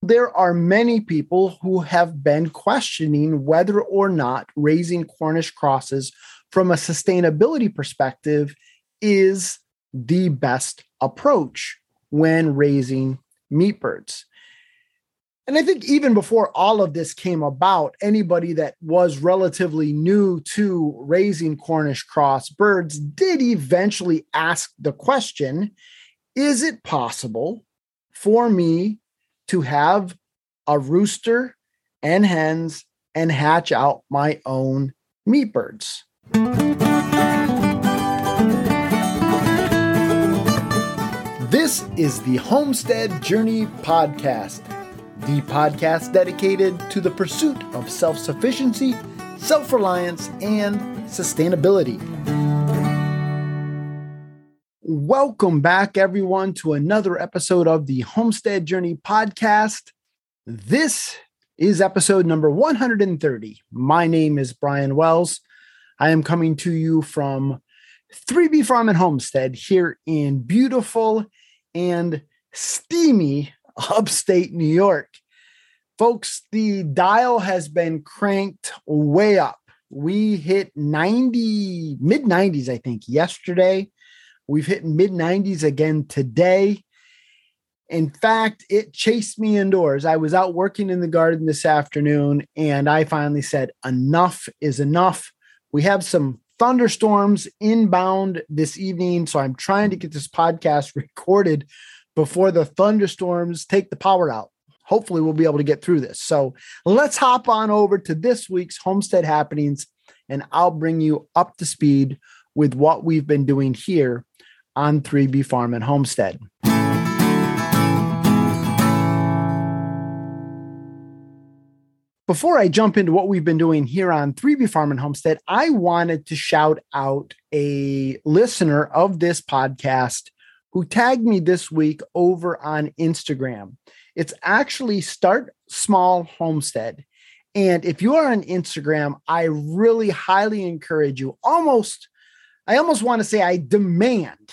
there are many people who have been questioning whether or not raising Cornish crosses from a sustainability perspective is the best approach when raising meat birds. And I think even before all of this came about, anybody that was relatively new to raising Cornish cross birds did eventually ask the question, is it possible for me to have a rooster and hens and hatch out my own meat birds? This is the Homestead Journey Podcast, the podcast dedicated to the pursuit of self-sufficiency, self-reliance, and sustainability. Welcome back, everyone, to another episode of the Homestead Journey Podcast. This is episode number 130. My name is Brian Wells. I am coming to you from 3B Farm and Homestead here in beautiful and steamy upstate New York. Folks, the dial has been cranked way up. We hit mid-90s, I think, yesterday. We've hit mid-90s again today. In fact, it chased me indoors. I was out working in the garden this afternoon, and I finally said, enough is enough. We have some thunderstorms inbound this evening, so I'm trying to get this podcast recorded before the thunderstorms take the power out. Hopefully we'll be able to get through this. So let's hop on over to this week's Homestead Happenings, and I'll bring you up to speed with what we've been doing here on 3B Farm and Homestead. Before I jump into what we've been doing here on 3B Farm and Homestead, I wanted to shout out a listener of this podcast who tagged me this week over on Instagram. It's actually Start Small Homestead. And if you are on Instagram, I really highly encourage you. I almost want to say I demand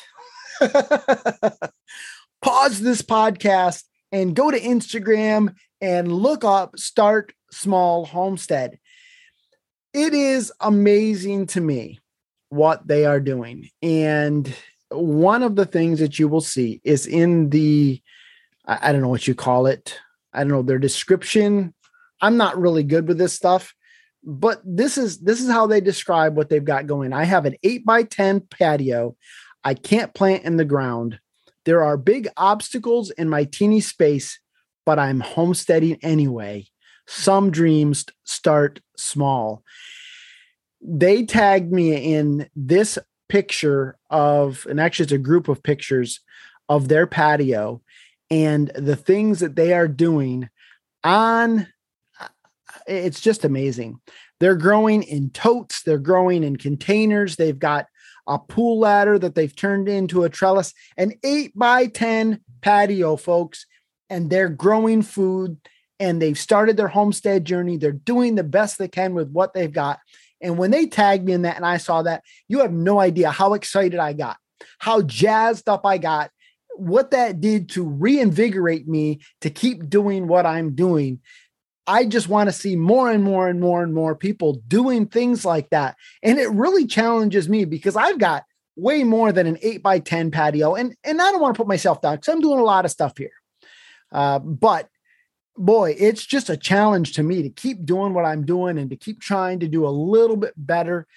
pause this podcast and go to Instagram and look up Start Small Homestead. It is amazing to me what they are doing. And one of the things that you will see is in the, I don't know what you call it. I don't know their description. I'm not really good with this stuff, but this is how they describe what they've got going. I have an 8x10 patio. I can't plant in the ground. There are big obstacles in my teeny space, but I'm homesteading anyway. Some dreams start small. They tagged me in this picture of, and actually it's a group of pictures of their patio and the things that they are doing on. It's just amazing. They're growing in totes. They're growing in containers. They've got a pool ladder that they've turned into a trellis, an 8x10 patio, folks, and they're growing food. And they've started their homestead journey. They're doing the best they can with what they've got. And when they tagged me in that and I saw that, you have no idea how excited I got, how jazzed up I got, what that did to reinvigorate me to keep doing what I'm doing. I just want to see more and more and more and more people doing things like that. And it really challenges me because I've got way more than an 8x10 patio. And I don't want to put myself down because I'm doing a lot of stuff here. But boy, it's just a challenge to me to keep doing what I'm doing and to keep trying to do a little bit better.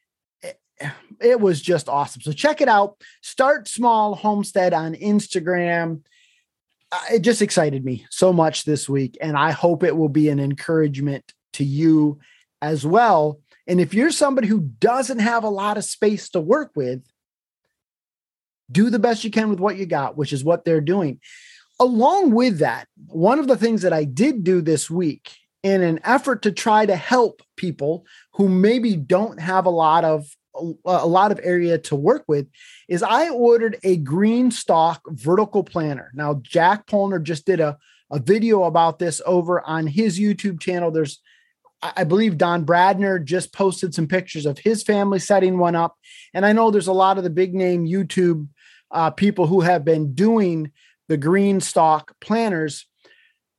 It was just awesome. So check it out. Start Small Homestead on Instagram. It just excited me so much this week, and I hope it will be an encouragement to you as well. And if you're somebody who doesn't have a lot of space to work with, do the best you can with what you got, which is what they're doing. Along with that, one of the things that I did do this week in an effort to try to help people who maybe don't have a lot of area to work with is I ordered a green stalk vertical planter. Now, Jack Polner just did a video about this over on his YouTube channel. There's, I believe Don Bradner just posted some pictures of his family setting one up. And I know there's a lot of the big name YouTube people who have been doing the green stalk planters.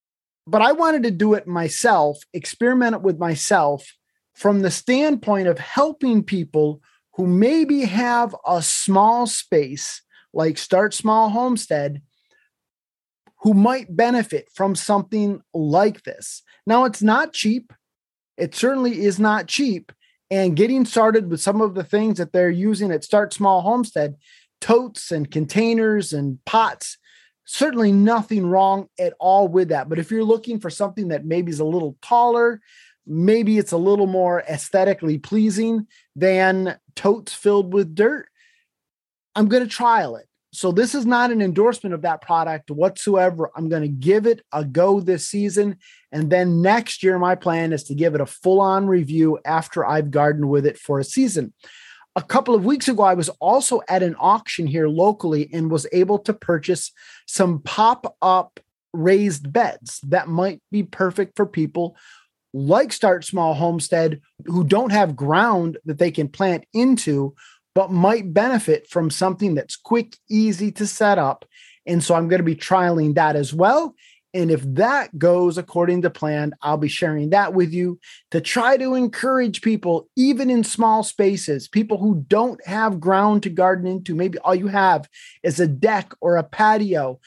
But I wanted to do it myself, experiment it with myself from the standpoint of helping people who maybe have a small space like Start Small Homestead, who might benefit from something like this. Now, it's not cheap. It certainly is not cheap. And getting started with some of the things that they're using at Start Small Homestead, totes and containers and pots, certainly nothing wrong at all with that. But if you're looking for something that maybe is a little taller, maybe it's a little more aesthetically pleasing than totes filled with dirt, I'm going to trial it. So this is not an endorsement of that product whatsoever. I'm going to give it a go this season. And then next year, my plan is to give it a full-on review after I've gardened with it for a season. A couple of weeks ago, I was also at an auction here locally and was able to purchase some pop-up raised beds that might be perfect for people like Start Small Homestead who don't have ground that they can plant into, but might benefit from something that's quick, easy to set up. And so I'm going to be trialing that as well. And if that goes according to plan, I'll be sharing that with you to try to encourage people, even in small spaces, people who don't have ground to garden into. Maybe all you have is a deck or a patio.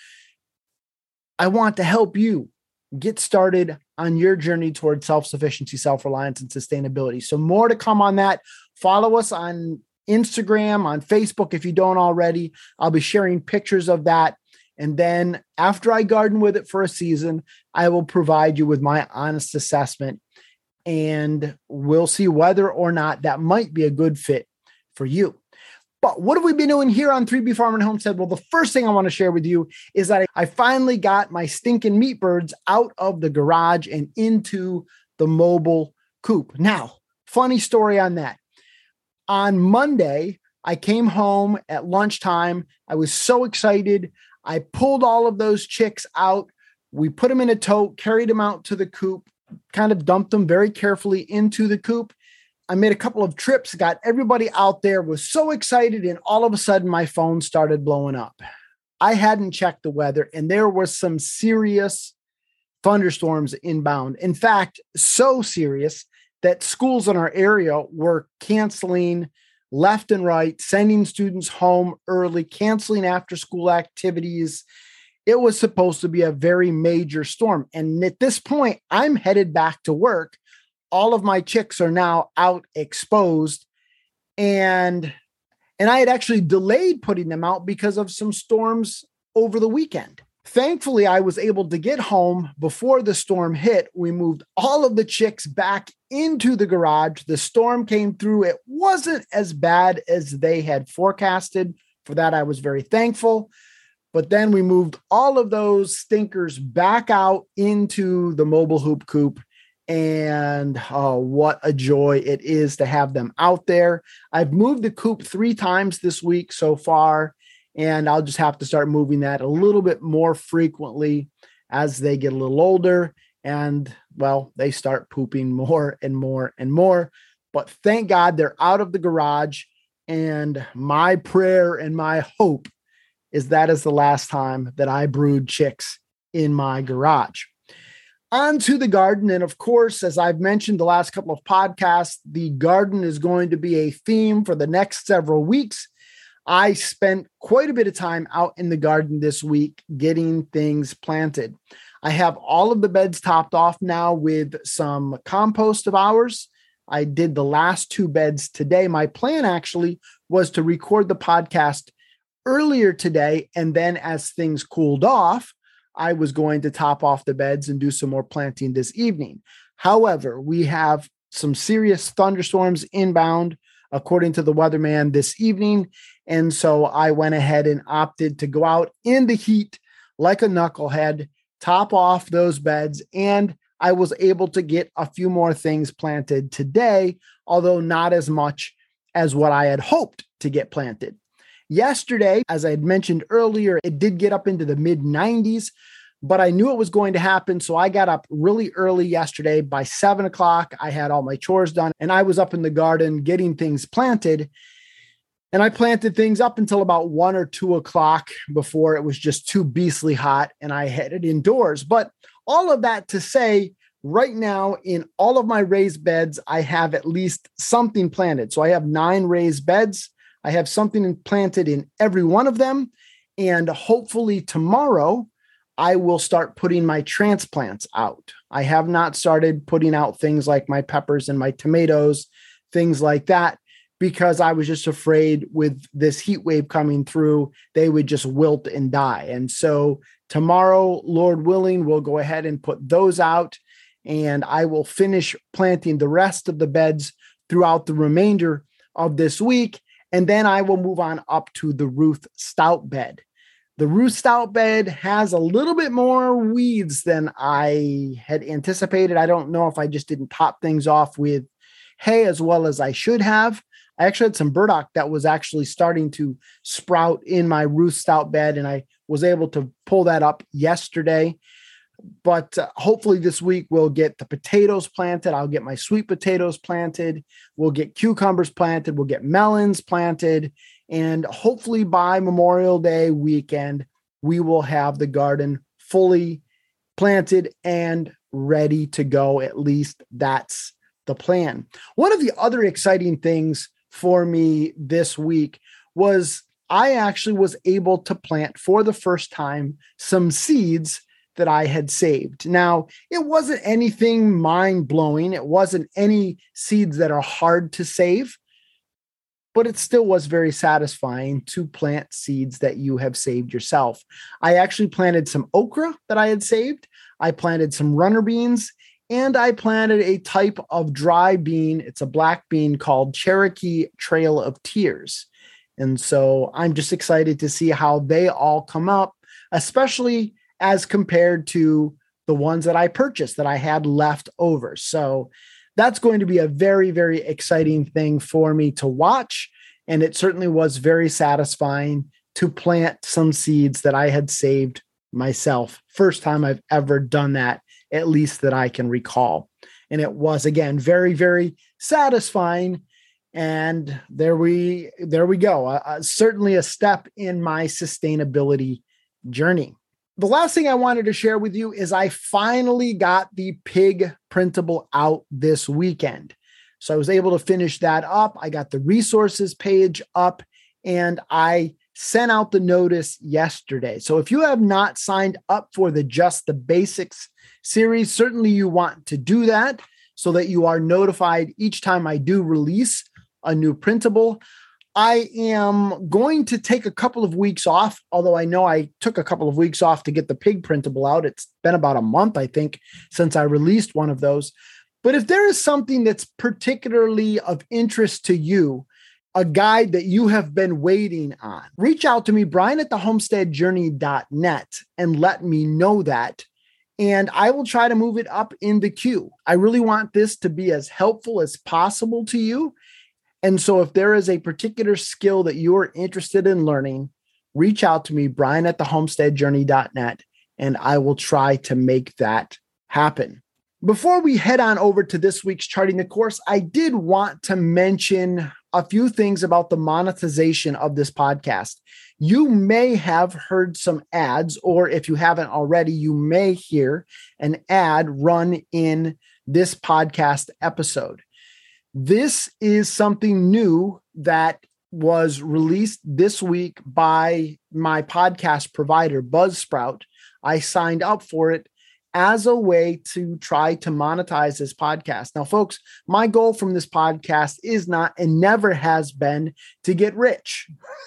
I want to help you get started on your journey toward self-sufficiency, self-reliance, and sustainability. So more to come on that. Follow us on Instagram, on Facebook, if you don't already. I'll be sharing pictures of that. And then after I garden with it for a season, I will provide you with my honest assessment, and we'll see whether or not that might be a good fit for you. But what have we been doing here on 3B Farm and Homestead? Well, the first thing I want to share with you is that I finally got my stinking meat birds out of the garage and into the mobile coop. Now, funny story on that. On Monday, I came home at lunchtime. I was so excited. I pulled all of those chicks out. We put them in a tote, carried them out to the coop, kind of dumped them very carefully into the coop. I made a couple of trips, got everybody out there, was so excited, and all of a sudden my phone started blowing up. I hadn't checked the weather, and there were some serious thunderstorms inbound. In fact, so serious that schools in our area were canceling left and right, sending students home early, canceling after-school activities. It was supposed to be a very major storm. And at this point, I'm headed back to work. All of my chicks are now out exposed. And I had actually delayed putting them out because of some storms over the weekend. Thankfully, I was able to get home before the storm hit. We moved all of the chicks back into the garage. The storm came through. It wasn't as bad as they had forecasted. For that, I was very thankful. But then we moved all of those stinkers back out into the mobile hoop coop. And oh, what a joy it is to have them out there. I've moved the coop 3 times this week so far, and I'll just have to start moving that a little bit more frequently as they get a little older and, well, they start pooping more and more and more. But thank God they're out of the garage. And my prayer and my hope is that is the last time that I brood chicks in my garage. On to the garden. And of course, as I've mentioned the last couple of podcasts, the garden is going to be a theme for the next several weeks. I spent quite a bit of time out in the garden this week getting things planted. I have all of the beds topped off now with some compost of ours. I did the last 2 beds today. My plan actually was to record the podcast earlier today, and then as things cooled off, I was going to top off the beds and do some more planting this evening. However, we have some serious thunderstorms inbound, according to the weatherman, this evening. And so I went ahead and opted to go out in the heat like a knucklehead, top off those beds, and I was able to get a few more things planted today, although not as much as what I had hoped to get planted. Yesterday, as I had mentioned earlier, it did get up into the mid 90s, but I knew it was going to happen. So I got up really early yesterday. By 7 o'clock, I had all my chores done and I was up in the garden getting things planted. And I planted things up until about 1 or 2 o'clock before it was just too beastly hot and I headed indoors. But all of that to say, right now in all of my raised beds, I have at least something planted. So I have 9 raised beds. I have something planted in every one of them. And hopefully tomorrow, I will start putting my transplants out. I have not started putting out things like my peppers and my tomatoes, things like that, because I was just afraid with this heat wave coming through, they would just wilt and die. And so tomorrow, Lord willing, we'll go ahead and put those out, and I will finish planting the rest of the beds throughout the remainder of this week. And then I will move on up to the Ruth Stout bed. The Ruth Stout bed has a little bit more weeds than I had anticipated. I don't know if I just didn't top things off with hay as well as I should have. I actually had some burdock that was actually starting to sprout in my Ruth Stout bed, and I was able to pull that up yesterday. But hopefully this week we'll get the potatoes planted. I'll get my sweet potatoes planted. We'll get cucumbers planted. We'll get melons planted. And hopefully by Memorial Day weekend, we will have the garden fully planted and ready to go. At least that's the plan. One of the other exciting things for me this week was I actually was able to plant for the first time some seeds that I had saved. Now, it wasn't anything mind-blowing. It wasn't any seeds that are hard to save, but it still was very satisfying to plant seeds that you have saved yourself. I actually planted some okra that I had saved. I planted some runner beans, and I planted a type of dry bean. It's a black bean called Cherokee Trail of Tears. And so I'm just excited to see how they all come up, especially as compared to the ones that I purchased that I had left over. So that's going to be a very, very exciting thing for me to watch. And it certainly was very satisfying to plant some seeds that I had saved myself. First time I've ever done that, at least that I can recall. And it was, again, very, very satisfying. And there we go. Certainly a step in my sustainability journey. The last thing I wanted to share with you is I finally got the pig printable out this weekend. So I was able to finish that up. I got the resources page up, and I sent out the notice yesterday. So if you have not signed up for the Just the Basics series, certainly you want to do that so that you are notified each time I do release a new printable. I am going to take a couple of weeks off, although I know I took a couple of weeks off to get the pig printable out. It's been about a month, I think, since I released one of those. But if there is something that's particularly of interest to you, a guide that you have been waiting on, reach out to me, brian@thehomesteadjourney.net, and let me know that. And I will try to move it up in the queue. I really want this to be as helpful as possible to you. And so if there is a particular skill that you're interested in learning, reach out to me, brian@thehomesteadjourney.net, and I will try to make that happen. Before we head on over to this week's Charting the Course, I did want to mention a few things about the monetization of this podcast. You may have heard some ads, or if you haven't already, you may hear an ad run in this podcast episode. This is something new that was released this week by my podcast provider, Buzzsprout. I signed up for it as a way to try to monetize this podcast. Now, folks, my goal from this podcast is not and never has been to get rich.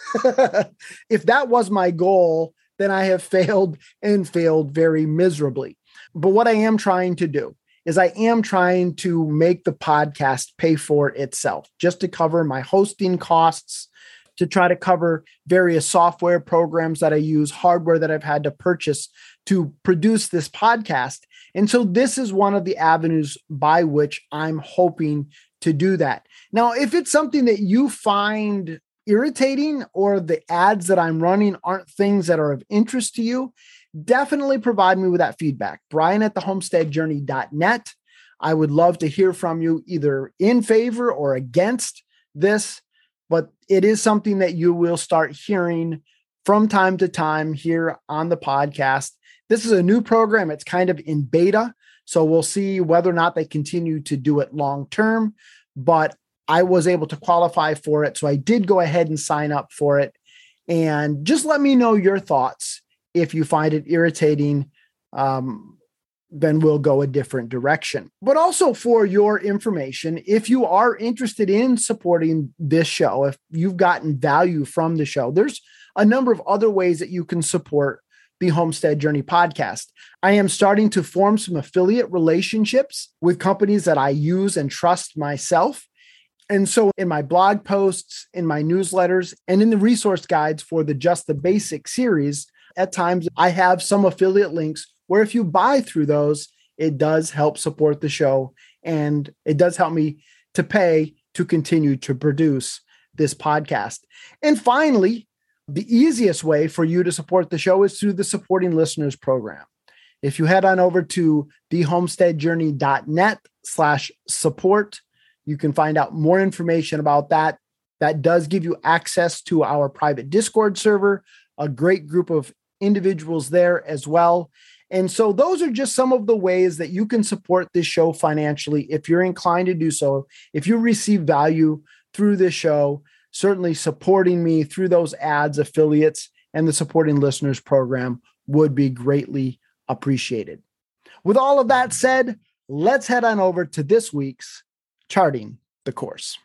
If that was my goal, then I have failed and failed very miserably. But what I am trying to do is I am trying to make the podcast pay for itself, just to cover my hosting costs, to try to cover various software programs that I use, hardware that I've had to purchase to produce this podcast. And so this is one of the avenues by which I'm hoping to do that. Now, if it's something that you find irritating or the ads that I'm running aren't things that are of interest to you, definitely provide me with that feedback. brian@thehomesteadjourney.net. I would love to hear from you either in favor or against this, but it is something that you will start hearing from time to time here on the podcast. This is a new program. It's kind of in beta. So we'll see whether or not they continue to do it long term. But I was able to qualify for it. So I did go ahead and sign up for it. And just let me know your thoughts. If you find it irritating, then we'll go a different direction. But also for your information, if you are interested in supporting this show, if you've gotten value from the show, there's a number of other ways that you can support the Homestead Journey podcast. I am starting to form some affiliate relationships with companies that I use and trust myself. And so in my blog posts, in my newsletters, and in the resource guides for the Just the Basic series, at times I have some affiliate links where if you buy through those, it does help support the show. And it does help me to pay to continue to produce this podcast. And finally, the easiest way for you to support the show is through the Supporting Listeners program. If you head on over to thehomesteadjourney.net/support, you can find out more information about that. That does give you access to our private Discord server, a great group of individuals there as well. And so those are just some of the ways that you can support this show financially if you're inclined to do so. If you receive value through this show, certainly supporting me through those ads, affiliates, and the Supporting Listeners program would be greatly appreciated. With all of that said, let's head on over to this week's Charting the Course.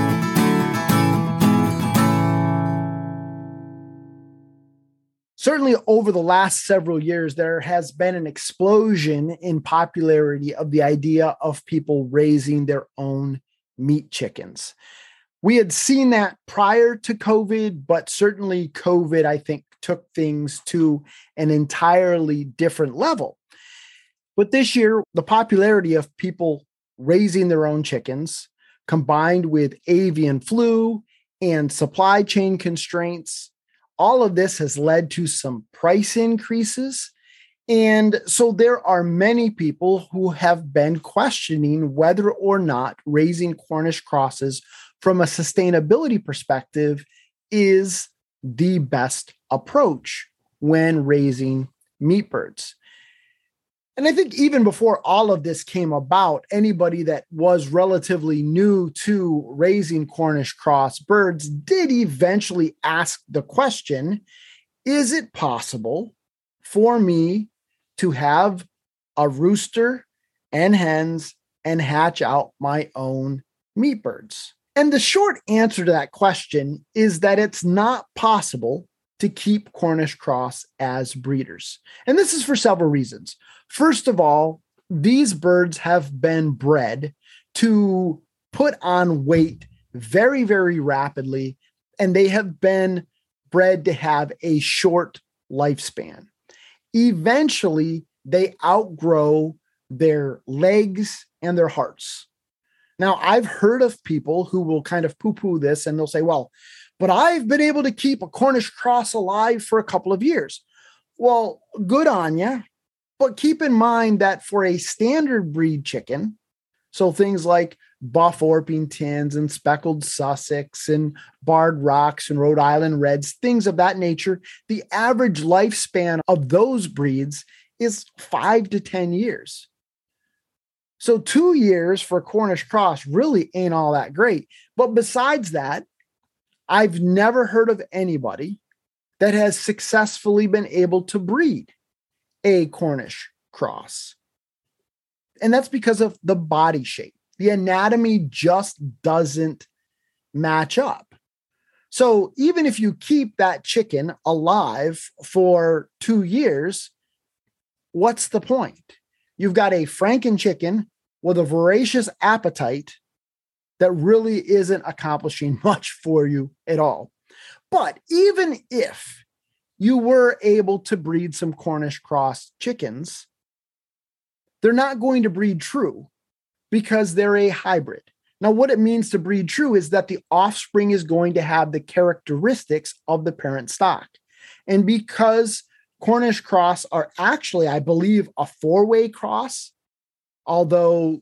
Certainly over the last several years, there has been an explosion in popularity of the idea of people raising their own meat chickens. We had seen that prior to COVID, but certainly COVID, I think, took things to an entirely different level. But this year, the popularity of people raising their own chickens, combined with avian flu and supply chain constraints, all of this has led to some price increases. And so there are many people who have been questioning whether or not raising Cornish crosses from a sustainability perspective is the best approach when raising meat birds. And I think even before all of this came about, anybody that was relatively new to raising Cornish cross birds did eventually ask the question, is it possible for me to have a rooster and hens and hatch out my own meat birds? And the short answer to that question is that it's not possible to keep Cornish cross as breeders. And this is for several reasons. First of all, these birds have been bred to put on weight very, very rapidly, and they have been bred to have a short lifespan. Eventually, they outgrow their legs and their hearts. Now, I've heard of people who will kind of poo-poo this, and they'll say, well, but I've been able to keep a Cornish cross alive for a couple of years. Well, good on you. But keep in mind that for a standard breed chicken, so things like buff Orpingtons and speckled Sussex and barred rocks and Rhode Island Reds, things of that nature, the average lifespan of those breeds is 5 to 10 years. So 2 years for Cornish cross really ain't all that great. But besides that, I've never heard of anybody that has successfully been able to breed a Cornish cross. And that's because of the body shape. The anatomy just doesn't match up. So even if you keep that chicken alive for 2 years, what's the point? You've got a Franken chicken with a voracious appetite that really isn't accomplishing much for you at all. But even if you were able to breed some Cornish cross chickens, they're not going to breed true because they're a hybrid. Now, what it means to breed true is that the offspring is going to have the characteristics of the parent stock. And because Cornish cross are actually, I believe, a 4-way cross, although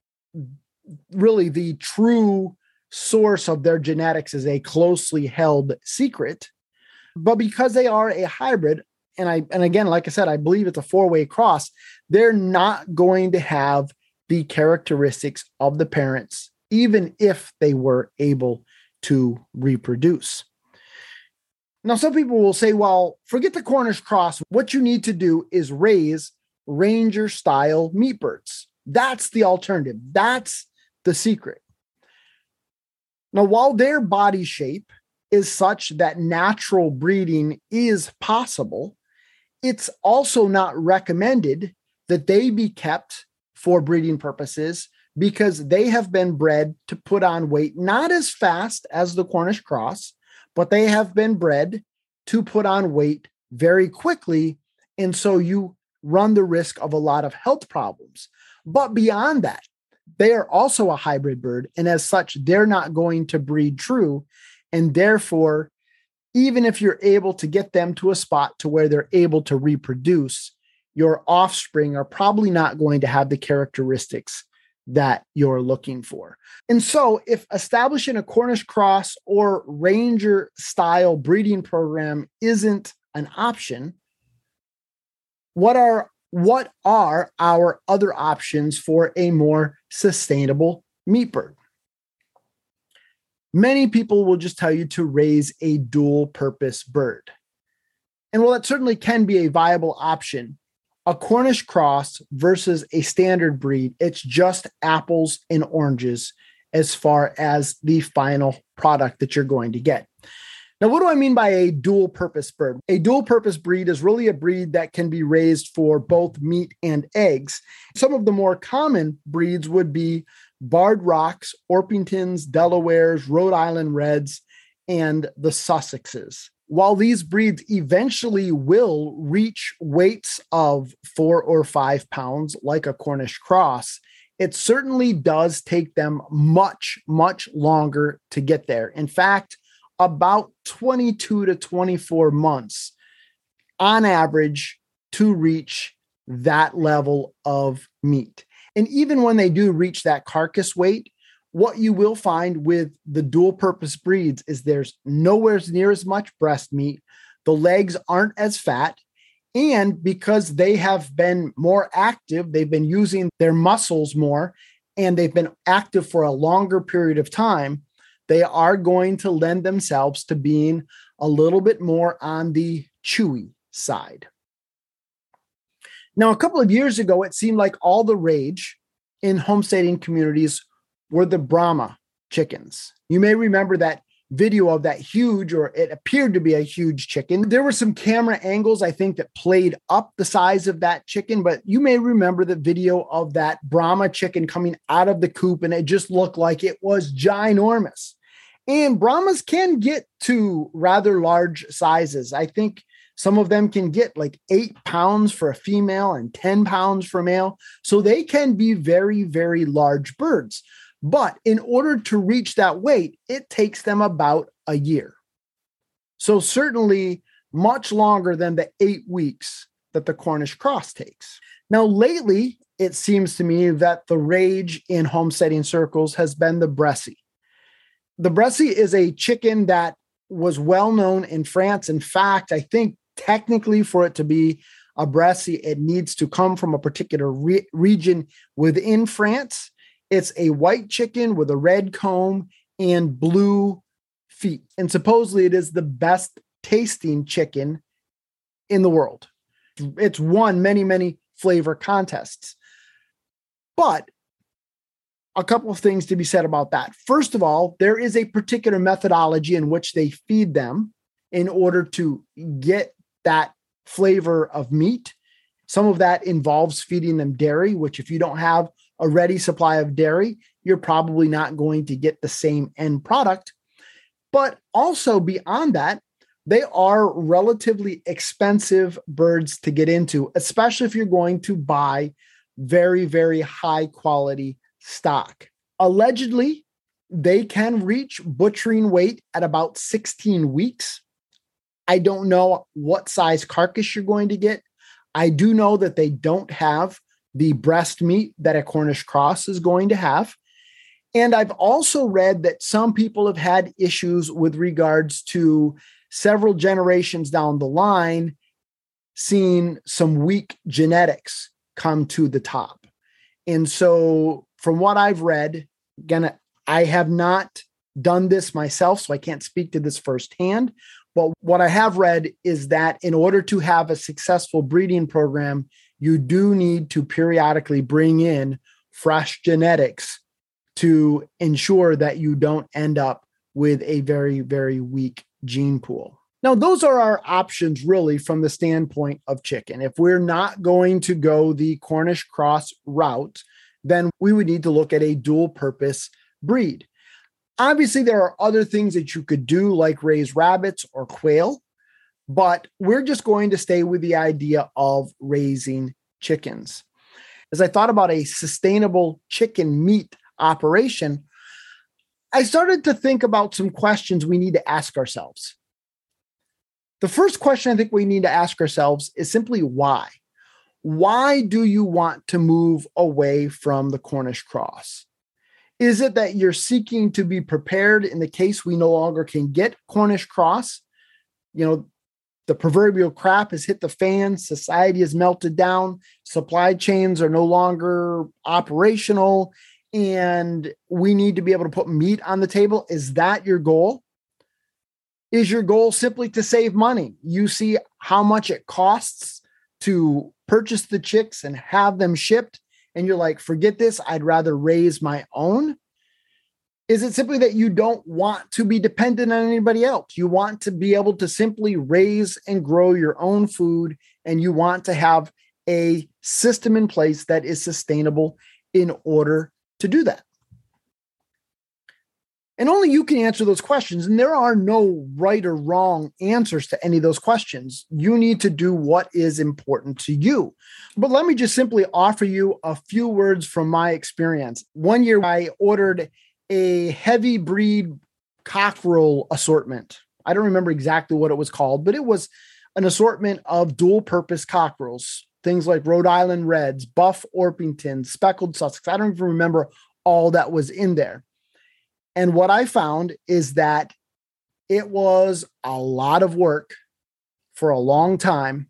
really the true source of their genetics is a closely held secret. But because they are a hybrid, and again, like I said, I believe it's a 4-way cross. They're not going to have the characteristics of the parents, even if they were able to reproduce. Now, some people will say, well, forget the Cornish cross. What you need to do is raise Ranger style meat birds. That's the alternative. That's the secret. Now, while their body shape is such that natural breeding is possible, it's also not recommended that they be kept for breeding purposes because they have been bred to put on weight, not as fast as the Cornish cross, but they have been bred to put on weight very quickly. And so you run the risk of a lot of health problems. But beyond that, they are also a hybrid bird. And as such, they're not going to breed true. And therefore, even if you're able to get them to a spot to where they're able to reproduce, your offspring are probably not going to have the characteristics that you're looking for. And so if establishing a Cornish cross or Ranger style breeding program isn't an option, what are our other options for a more sustainable meat bird? Many people will just tell you to raise a dual purpose bird. And while that certainly can be a viable option, a Cornish cross versus a standard breed, it's just apples and oranges as far as the final product that you're going to get. Now, what do I mean by a dual purpose bird? A dual purpose breed is really a breed that can be raised for both meat and eggs. Some of the more common breeds would be Barred Rocks, Orpingtons, Delawares, Rhode Island Reds, and the Sussexes. While these breeds eventually will reach weights of 4 or 5 pounds, like a Cornish cross, it certainly does take them much, much longer to get there. In fact, about 22 to 24 months on average to reach that level of meat. And even when they do reach that carcass weight, what you will find with the dual purpose breeds is there's nowhere near as much breast meat. The legs aren't as fat. And because they have been more active, they've been using their muscles more, and they've been active for a longer period of time, they are going to lend themselves to being a little bit more on the chewy side. Now, a couple of years ago, it seemed like all the rage in homesteading communities were the Brahma chickens. You may remember that video of that huge, or it appeared to be a huge chicken. There were some camera angles, I think, that played up the size of that chicken, but you may remember the video of that Brahma chicken coming out of the coop, and it just looked like it was ginormous. And Brahmas can get to rather large sizes. I think some of them can get like 8 pounds for a female and 10 pounds for a male. So they can be very, very large birds. But in order to reach that weight, it takes them about a year. So certainly much longer than the 8 weeks that the Cornish cross takes. Now, lately, it seems to me that the rage in homesteading circles has been the Bressie. The Bressie is a chicken that was well known in France. In fact, I think technically for it to be a Bressie, it needs to come from a particular region within France. It's a white chicken with a red comb and blue feet. And supposedly it is the best tasting chicken in the world. It's won many, many flavor contests. But a couple of things to be said about that. First of all, there is a particular methodology in which they feed them in order to get that flavor of meat. Some of that involves feeding them dairy, which if you don't have a ready supply of dairy, you're probably not going to get the same end product. But also beyond that, they are relatively expensive birds to get into, especially if you're going to buy very, very high quality stock. Allegedly, they can reach butchering weight at about 16 weeks. I don't know what size carcass you're going to get. I do know that they don't have the breast meat that a Cornish cross is going to have. And I've also read that some people have had issues with regards to several generations down the line, seen some weak genetics come to the top. And so from what I've read, again, I have not done this myself, so I can't speak to this firsthand. But what I have read is that in order to have a successful breeding program, you do need to periodically bring in fresh genetics to ensure that you don't end up with a very, very weak gene pool. Now, those are our options really from the standpoint of chicken. If we're not going to go the Cornish cross route, then we would need to look at a dual purpose breed. Obviously, there are other things that you could do, like raise rabbits or quail, but we're just going to stay with the idea of raising chickens. As I thought about a sustainable chicken meat operation, I started to think about some questions we need to ask ourselves. The first question I think we need to ask ourselves is simply why? Why do you want to move away from the Cornish cross? Is it that you're seeking to be prepared in the case we no longer can get Cornish cross? You know, the proverbial crap has hit the fan, society has melted down, supply chains are no longer operational, and we need to be able to put meat on the table. Is that your goal? Is your goal simply to save money? You see how much it costs to purchase the chicks and have them shipped, and you're like, forget this, I'd rather raise my own? Is it simply that you don't want to be dependent on anybody else? You want to be able to simply raise and grow your own food, and you want to have a system in place that is sustainable in order to do that? And only you can answer those questions. And there are no right or wrong answers to any of those questions. You need to do what is important to you. But let me just simply offer you a few words from my experience. One year, I ordered a heavy breed cockerel assortment. I don't remember exactly what it was called, but it was an assortment of dual purpose cockerels, things like Rhode Island Reds, Buff Orpingtons, Speckled Sussex. I don't even remember all that was in there. And what I found is that it was a lot of work for a long time.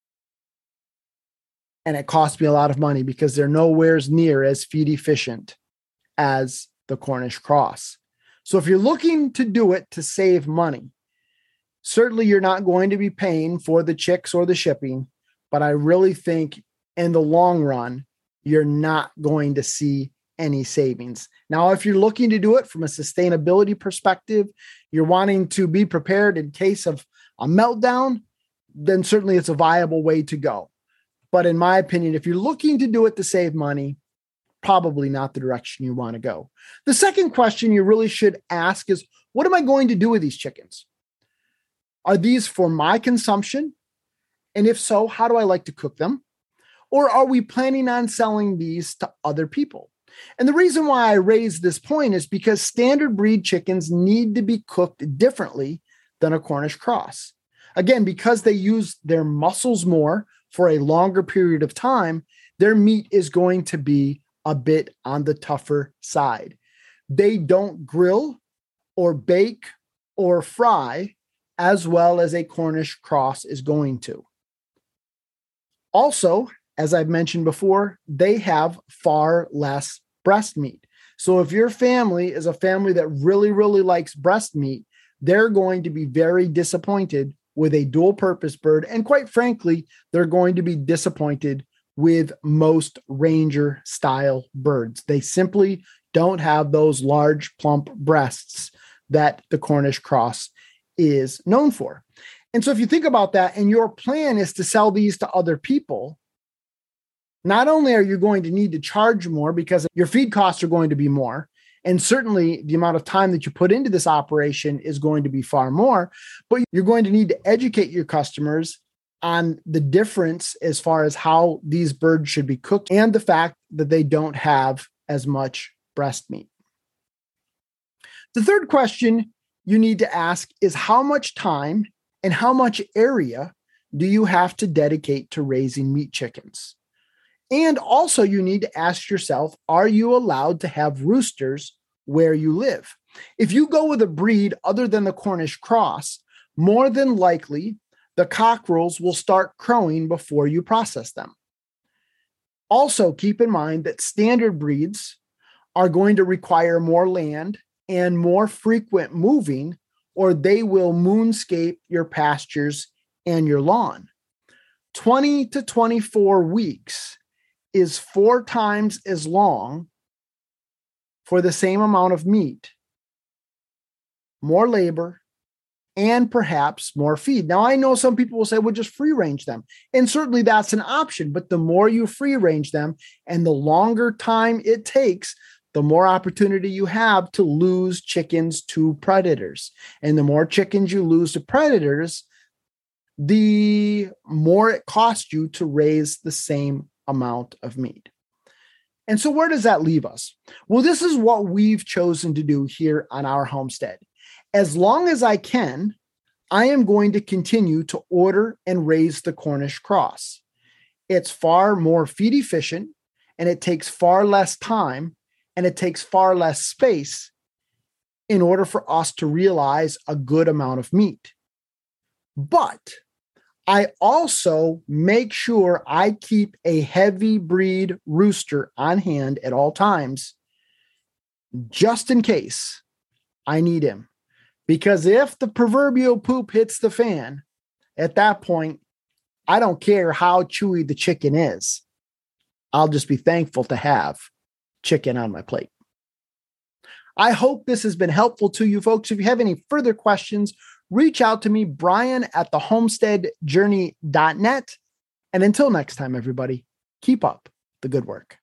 And it cost me a lot of money because they're nowhere near as feed efficient as the Cornish cross. So if you're looking to do it to save money, certainly you're not going to be paying for the chicks or the shipping, but I really think in the long run, you're not going to see any savings. Now, if you're looking to do it from a sustainability perspective, you're wanting to be prepared in case of a meltdown, then certainly it's a viable way to go. But in my opinion, if you're looking to do it to save money, probably not the direction you want to go. The second question you really should ask is, what am I going to do with these chickens? Are these for my consumption? And if so, how do I like to cook them? Or are we planning on selling these to other people? And the reason why I raise this point is because standard breed chickens need to be cooked differently than a Cornish cross. Again, because they use their muscles more for a longer period of time, their meat is going to be a bit on the tougher side. They don't grill or bake or fry as well as a Cornish cross is going to. Also, as I've mentioned before, they have far less breast meat. So if your family is a family that really, really likes breast meat, they're going to be very disappointed with a dual purpose bird. And quite frankly, they're going to be disappointed with most Ranger style birds. They simply don't have those large, plump breasts that the Cornish cross is known for. And so if you think about that and your plan is to sell these to other people, not only are you going to need to charge more because your feed costs are going to be more, and certainly the amount of time that you put into this operation is going to be far more, but you're going to need to educate your customers on the difference as far as how these birds should be cooked and the fact that they don't have as much breast meat. The third question you need to ask is how much time and how much area do you have to dedicate to raising meat chickens? And also you need to ask yourself, are you allowed to have roosters where you live? If you go with a breed other than the Cornish cross, more than likely, the cockerels will start crowing before you process them. Also, keep in mind that standard breeds are going to require more land and more frequent moving, or they will moonscape your pastures and your lawn. 20 to 24 weeks is 4 times as long for the same amount of meat, more labor, and perhaps more feed. Now, I know some people will say, well, just free range them. And certainly that's an option. But the more you free range them and the longer time it takes, the more opportunity you have to lose chickens to predators. And the more chickens you lose to predators, the more it costs you to raise the same amount of meat. And so where does that leave us? Well, this is what we've chosen to do here on our homestead. As long as I can, I am going to continue to order and raise the Cornish cross. It's far more feed efficient, and it takes far less time, and it takes far less space in order for us to realize a good amount of meat. But I also make sure I keep a heavy breed rooster on hand at all times, just in case I need him. Because if the proverbial poop hits the fan, at that point, I don't care how chewy the chicken is. I'll just be thankful to have chicken on my plate. I hope this has been helpful to you folks. If you have any further questions, reach out to me, Brian at thehomesteadjourney.net. And until next time, everybody, keep up the good work.